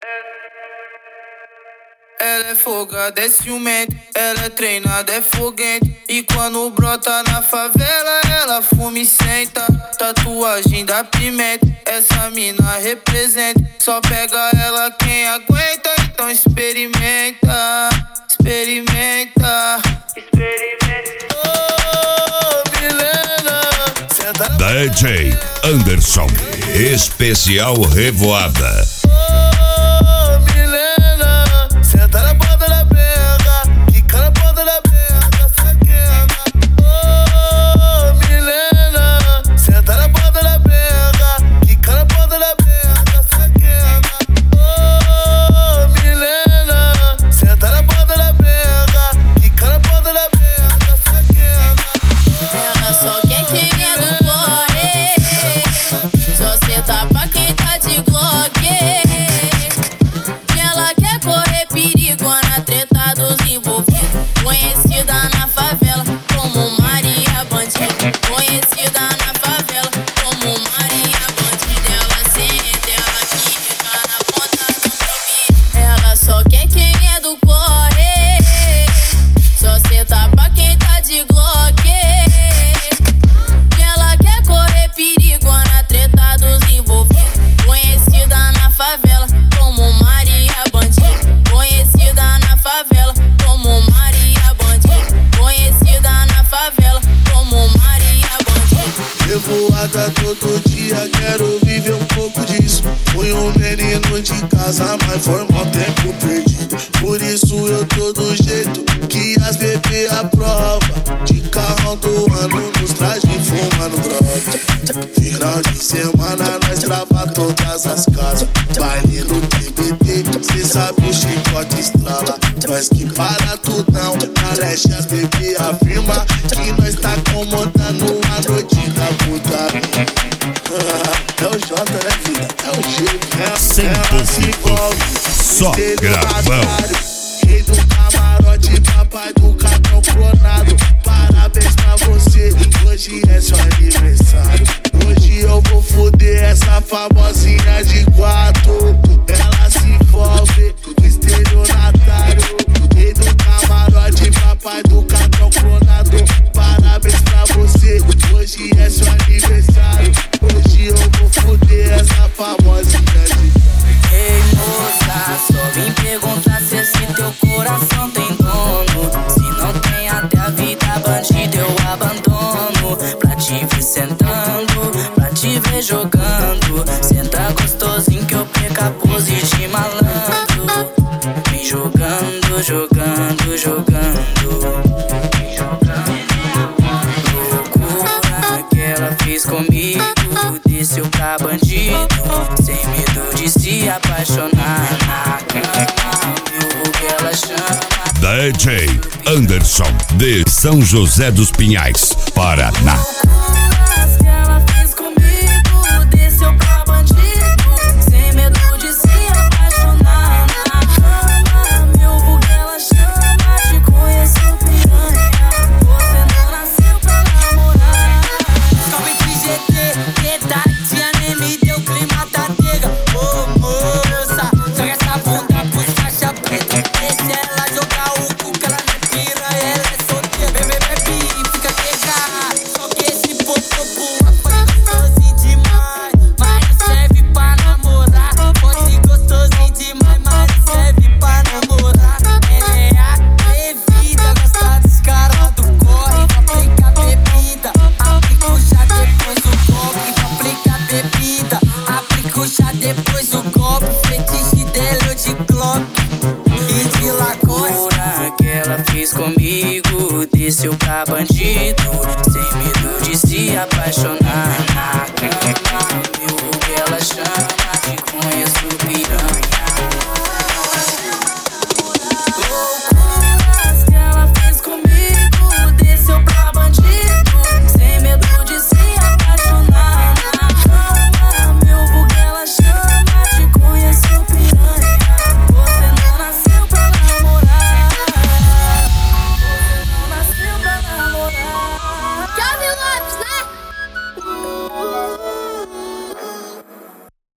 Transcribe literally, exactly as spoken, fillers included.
Ela é folgada, é ciumenta, ela é treinada, é foguente. E quando brota na favela, ela fuma e senta. Tatuagem da pimenta, essa mina representa. Só pega ela quem aguenta, então experimenta. Experimenta, experimenta. Oh, Milena, senta na D J Anderson, especial Revoada. Oh, Milena, senta na ponta da benga, quica na ponta da benga, saquenga. Oh, Milena, senta na ponta da benga, quica na ponta da benga, saquenga. Oh, Milena, senta na ponta da benga, quica na ponta da benga, saquenga. Ela só quer querendo correr, só senta pra quem tá de Glock. Ela quer correr perigo na treta dos envolvidos. Conhecida na favela como Maria Bandida. Conhecida na favela como Maria Bandida. Ela senta, ela quica na ponta do ouvido. Ela só quer querendo correr, só senta pra quem tá de Glock. Ela quer correr perigo na treta dos envolvidos. Conhecida na favela como Maria Bandida. Conhecida na favela como Maria Bandida. Conhecida na favela como Maria Bandida. Revoada todo dia, quero viver um pouco disso. Fui um menino de casa, mas foi mal tempo perdido. Por isso eu tô do jeito que as bebê aprova. De carrão do ano, nos trajes fumando droga. Final de semana nós trava todas as casas. Baile no T B T, cê sabe o chicote estrala. Nós que para tudão, na leste as bebê afirma que nós tá comandando a noite da putaria. É o J, né, vida? É o G. cem por cento só gravão. Rei do camarote, papai do cartão clonado. Parabéns pra você, hoje é seu aniversário. Hoje eu vou foder essa famosinha de quatro. Ela se envolve no estelionatário. Rei do camarote, papai do cartão clonado. Parabéns pra você, hoje é seu aniversário. Hoje eu vou foder essa famosinha de quatro. Ei moça, só vim perguntar se esse teu coração tem dono. Se não tem até a vida bandida eu abandono. Pra te ver sentando, pra te ver jogando. Senta gostosinho que eu perco a pose de malandro. Vem jogando, jogando, jogando. Vem jogando. Loucura que ela fez comigo, desceu pra bandido. Sem medo de se apaixonar na cama, viu o que ela chama. D J Anderson, de São José dos Pinhais, Paraná. Loucuras que ela fez comigo, desceu pra bandido. Sem medo de se apaixonar na cama, viu o que ela chama. Te conheceu piranha, você não nasceu pra namorar. Salve de G T, verdade, nem me deu clima da nega. Ô moça, joga essa bunda pro faixa preta. Deixa ela jogar o cu que ela não é piranha, ela é solteira. Bebe, bebe e fica queijada. Só que esse popô pode gostosinho demais, mas não serve pra namorar. Pode gostosinho demais, mas não serve pra namorar. Ela é atrevida, gosta dos caras do corre. Vai aplicar bebida, aplica o chá depois o golpe. Vai aplicar bebida, aplica o chá depois o golpe. Fetiche dela de Glock e de Lacoste. Que ela fez comigo, desceu pra bandido. Sem medo de se apaixonar na cama.